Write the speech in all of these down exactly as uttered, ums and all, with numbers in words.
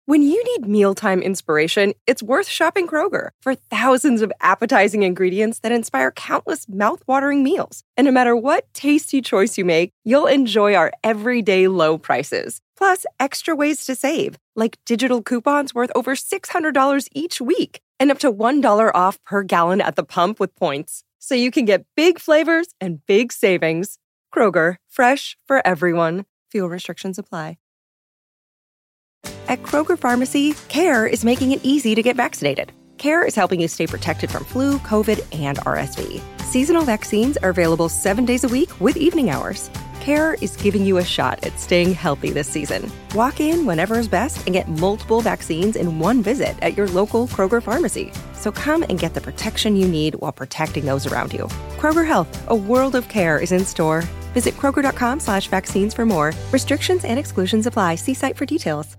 When you need mealtime inspiration, it's worth shopping Kroger for thousands of appetizing ingredients that inspire countless mouth-watering meals. And no matter what tasty choice you make, you'll enjoy our everyday low prices. Plus, extra ways to save, like digital coupons worth over six hundred dollars each week and up to one dollar off per gallon at the pump with points. So you can get big flavors and big savings. Kroger, fresh for everyone. Fuel restrictions apply. At Kroger Pharmacy, CARE is making it easy to get vaccinated. CARE is helping you stay protected from flu, COVID, and R S V. Seasonal vaccines are available seven days a week with evening hours. CARE is giving you a shot at staying healthy this season. Walk in whenever is best and get multiple vaccines in one visit at your local Kroger Pharmacy. So come and get the protection you need while protecting those around you. Kroger Health, a world of care is in store. Visit kroger.com slash vaccines for more. Restrictions and exclusions apply. See site for details.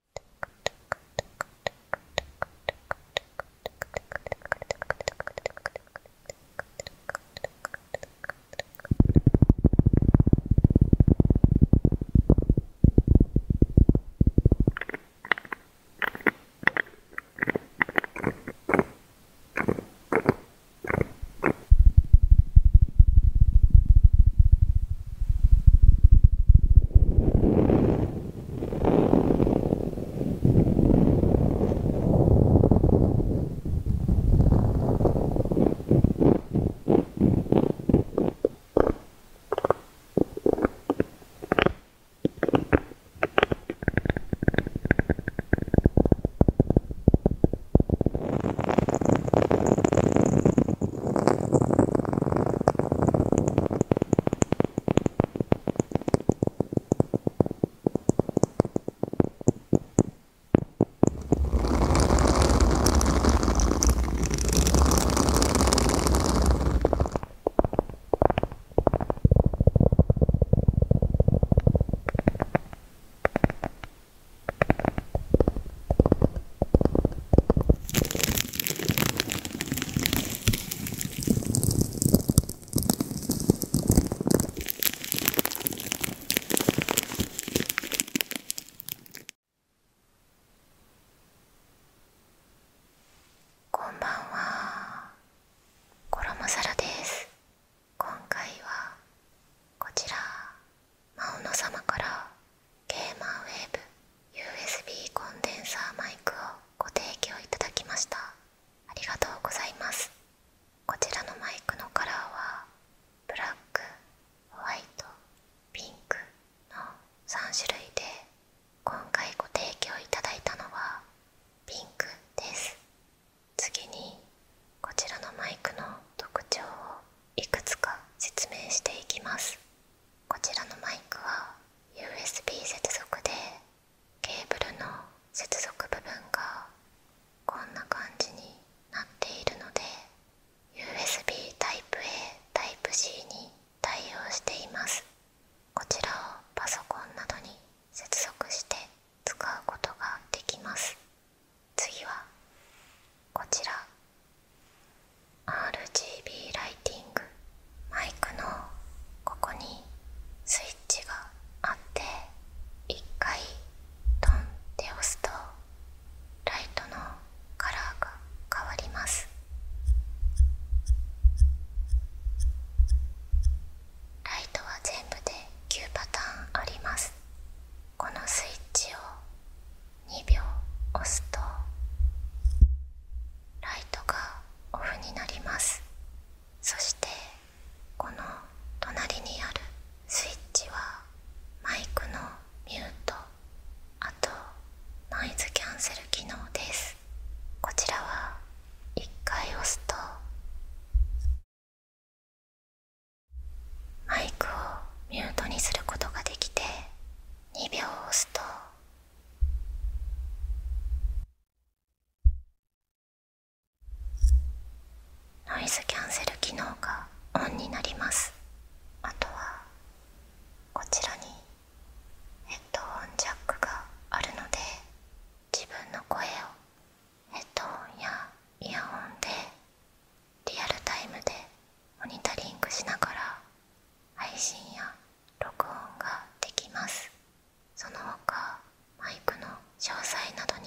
ノイズキャンセル機能がオンになります。あとはこちらにヘッドホンジャックがあるので、自分の声をヘッドホンやイヤホンでリアルタイムでモニタリングしながら配信や録音ができます。その他マイクの詳細などに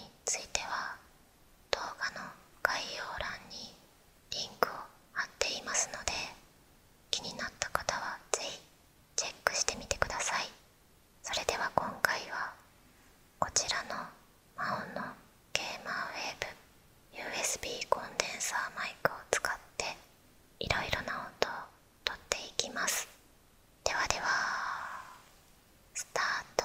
こちらのマオンのゲーマーウェーブ ユーエスビー コンデンサーマイクを使っていろいろな音をとっていきます。ではではスタート。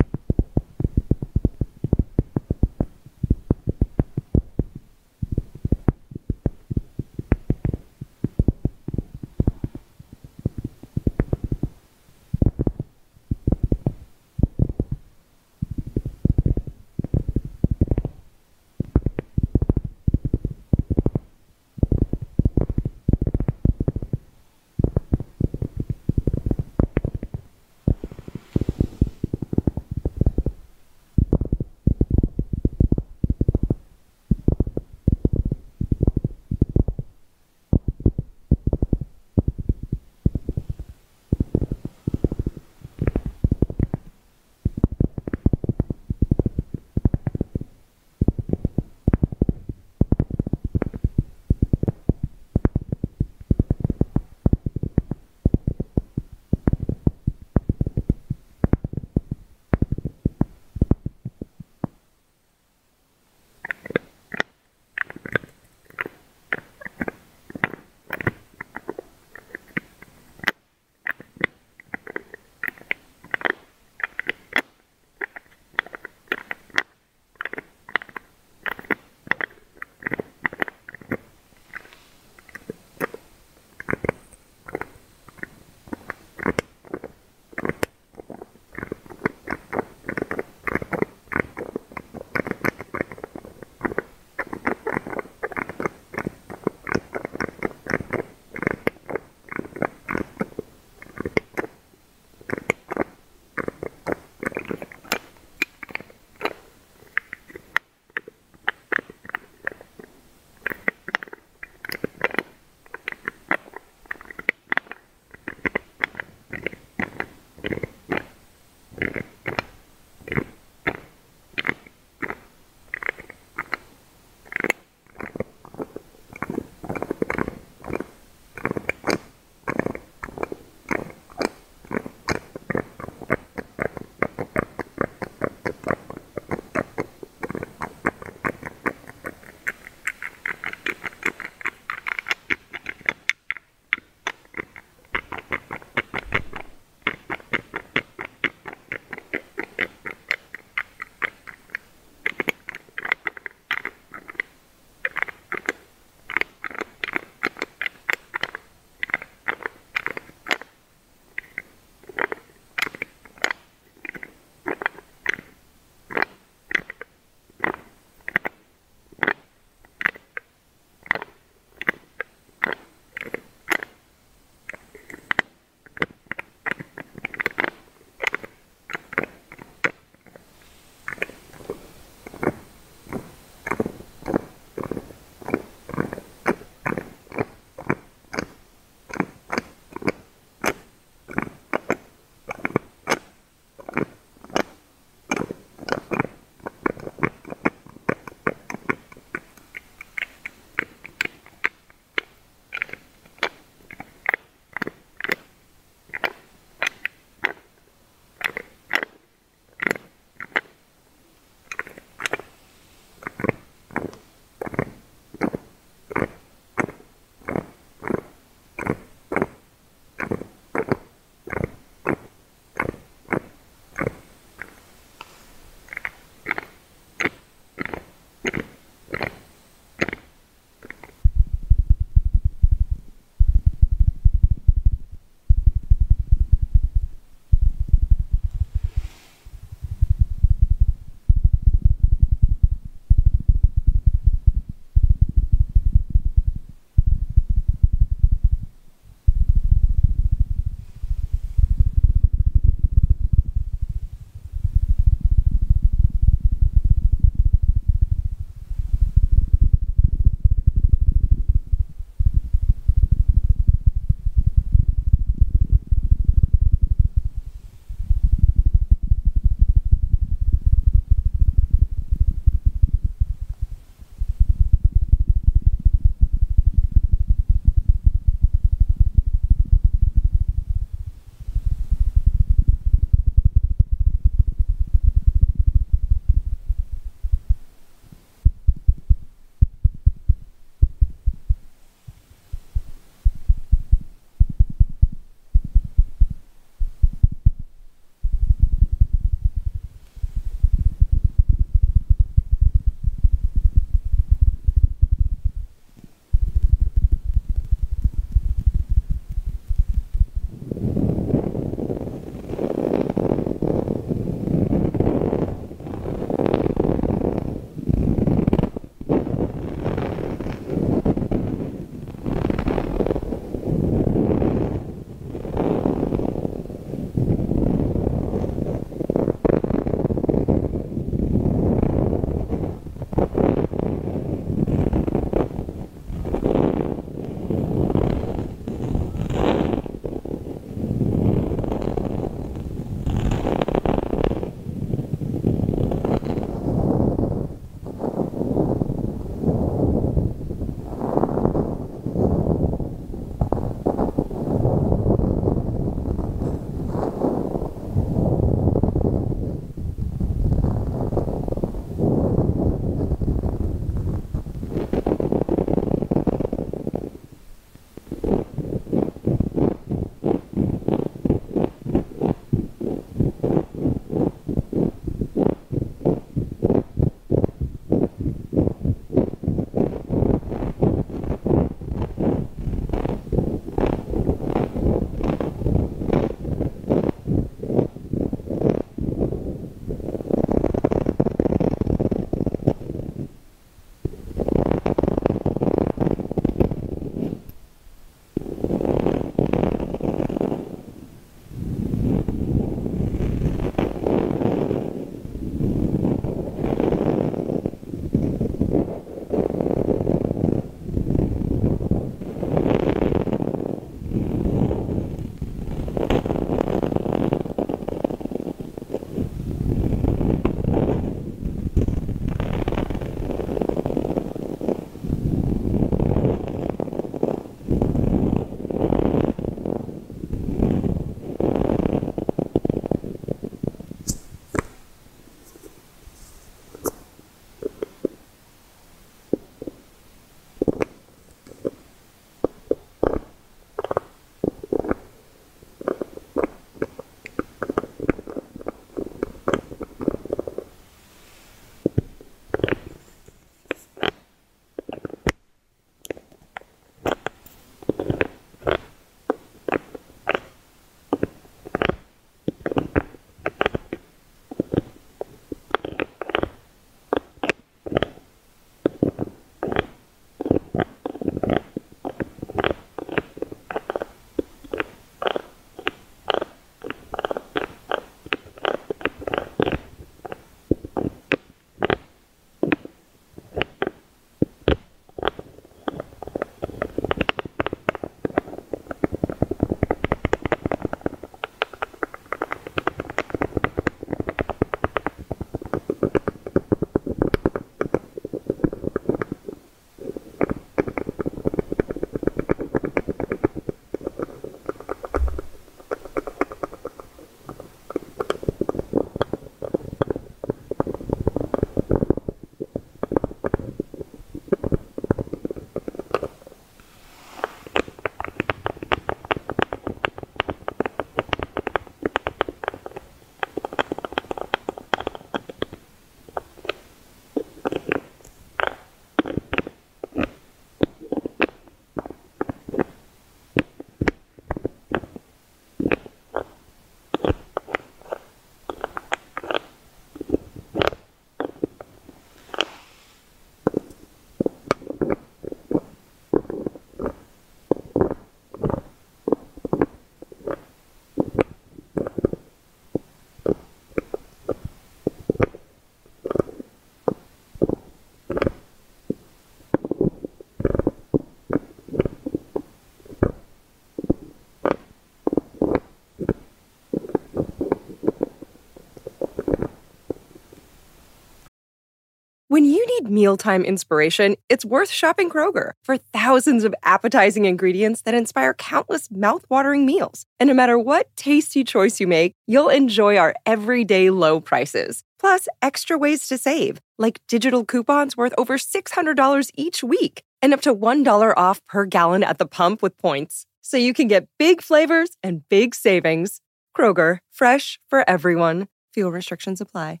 need mealtime inspiration, it's worth shopping Kroger for thousands of appetizing ingredients that inspire countless mouth-watering meals. And no matter what tasty choice you make, you'll enjoy our everyday low prices. Plus, extra ways to save, like digital coupons worth over six hundred dollars each week and up to one dollar off per gallon at the pump with points. So you can get big flavors and big savings. Kroger, fresh for everyone. Fuel restrictions apply.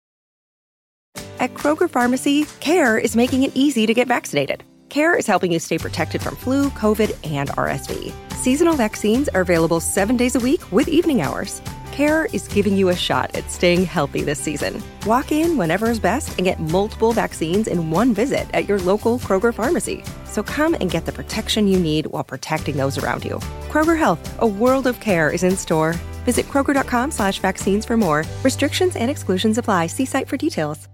At Kroger Pharmacy, CARE is making it easy to get vaccinated. CARE is helping you stay protected from flu, COVID, and R S V. Seasonal vaccines are available seven days a week with evening hours. CARE is giving you a shot at staying healthy this season. Walk in whenever is best and get multiple vaccines in one visit at your local Kroger Pharmacy. So come and get the protection you need while protecting those around you. Kroger Health, a world of care is in store. Visit Kroger.com slash vaccines for more. Restrictions and exclusions apply. See site for details.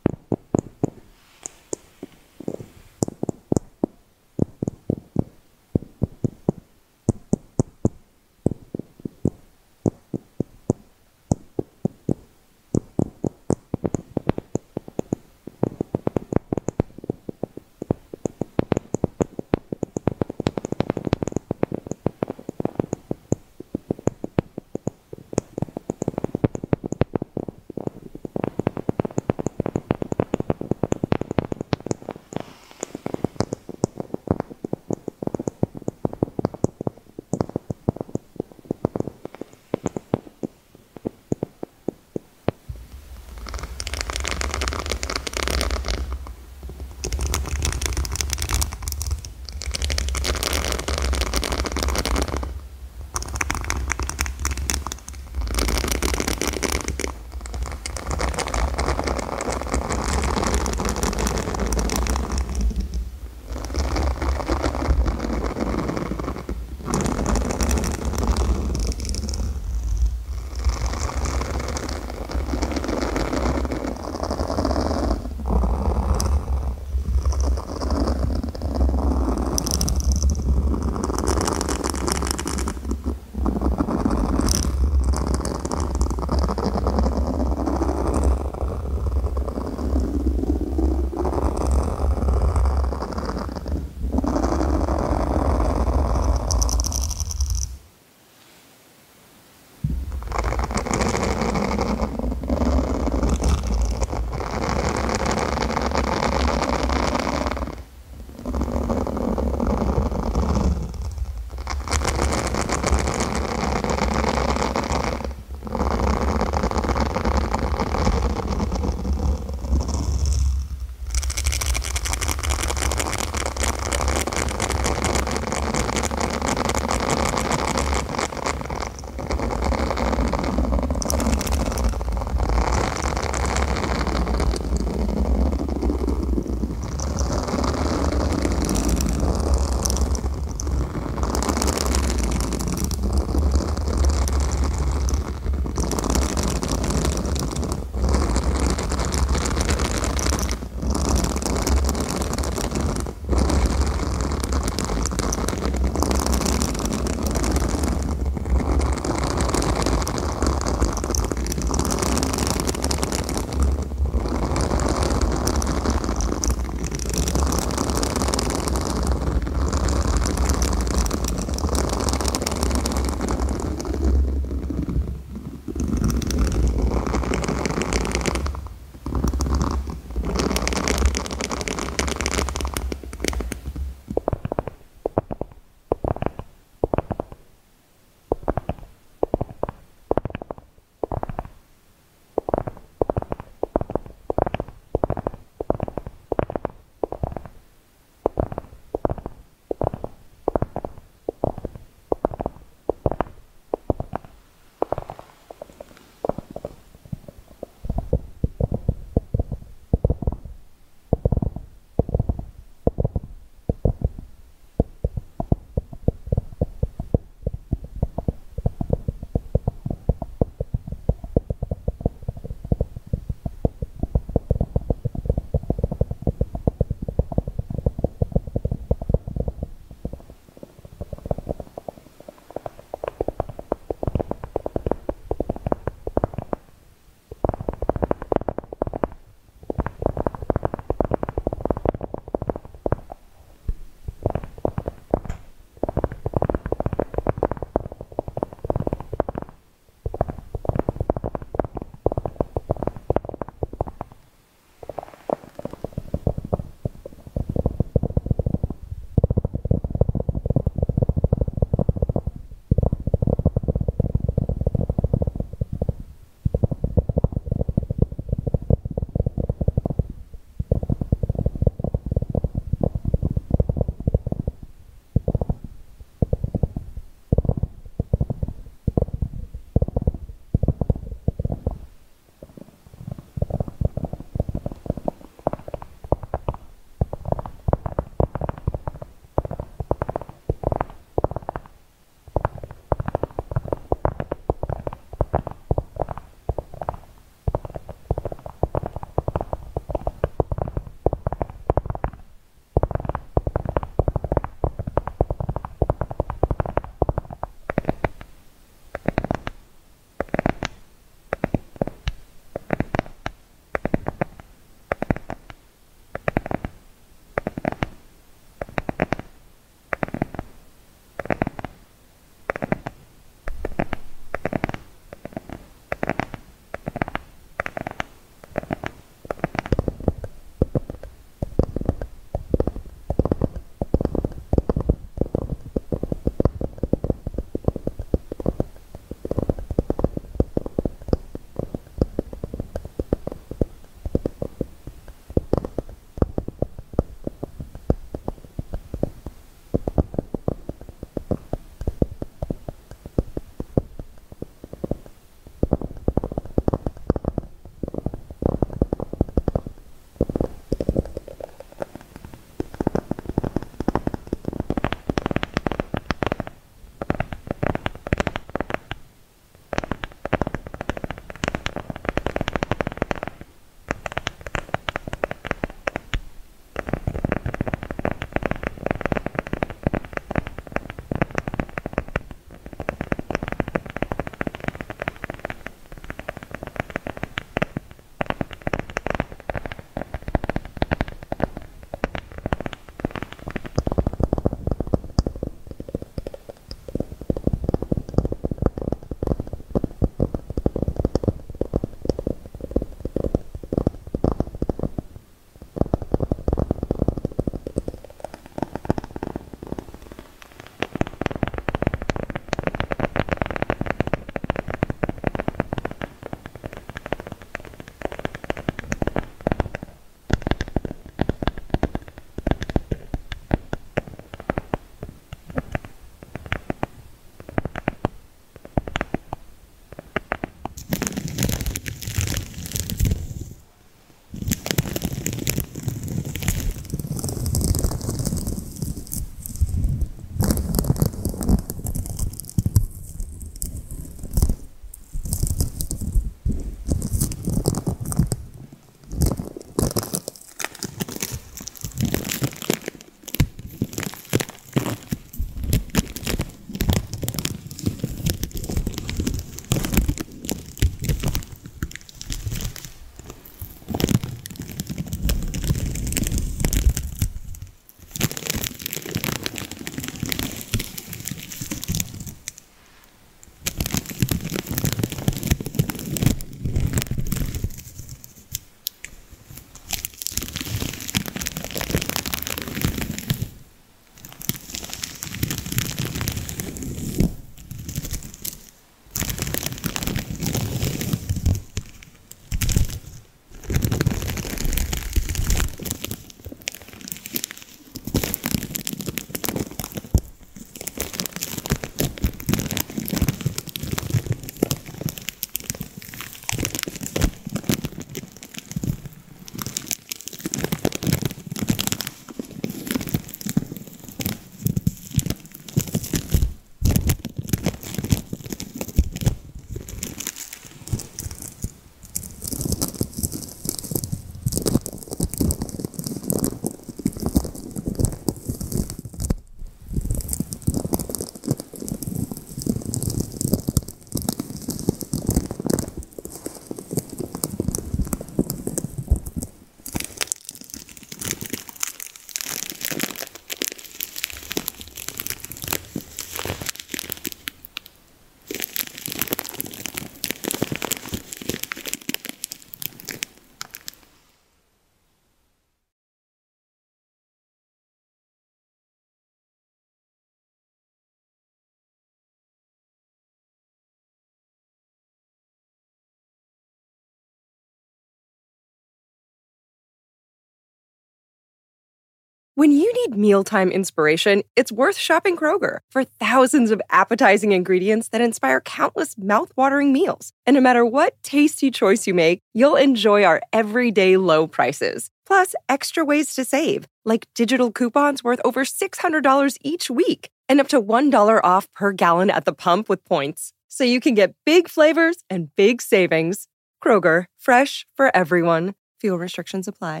When you need mealtime inspiration, it's worth shopping Kroger for thousands of appetizing ingredients that inspire countless mouth-watering meals. And no matter what tasty choice you make, you'll enjoy our everyday low prices. Plus, extra ways to save, like digital coupons worth over six hundred dollars each week and up to one dollar off per gallon at the pump with points. So you can get big flavors and big savings. Kroger, fresh for everyone. Fuel restrictions apply.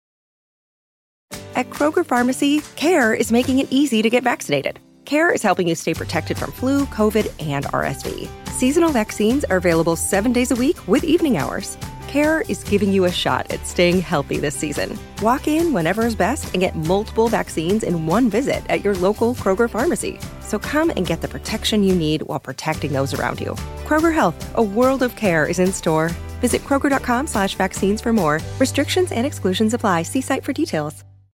At Kroger Pharmacy, CARE is making it easy to get vaccinated. CARE is helping you stay protected from flu, COVID, and R S V. Seasonal vaccines are available seven days a week with evening hours. CARE is giving you a shot at staying healthy this season. Walk in whenever is best and get multiple vaccines in one visit at your local Kroger Pharmacy. So come and get the protection you need while protecting those around you. Kroger Health, a world of care is in store. Visit Kroger.com slash vaccines for more. Restrictions and exclusions apply. See site for details.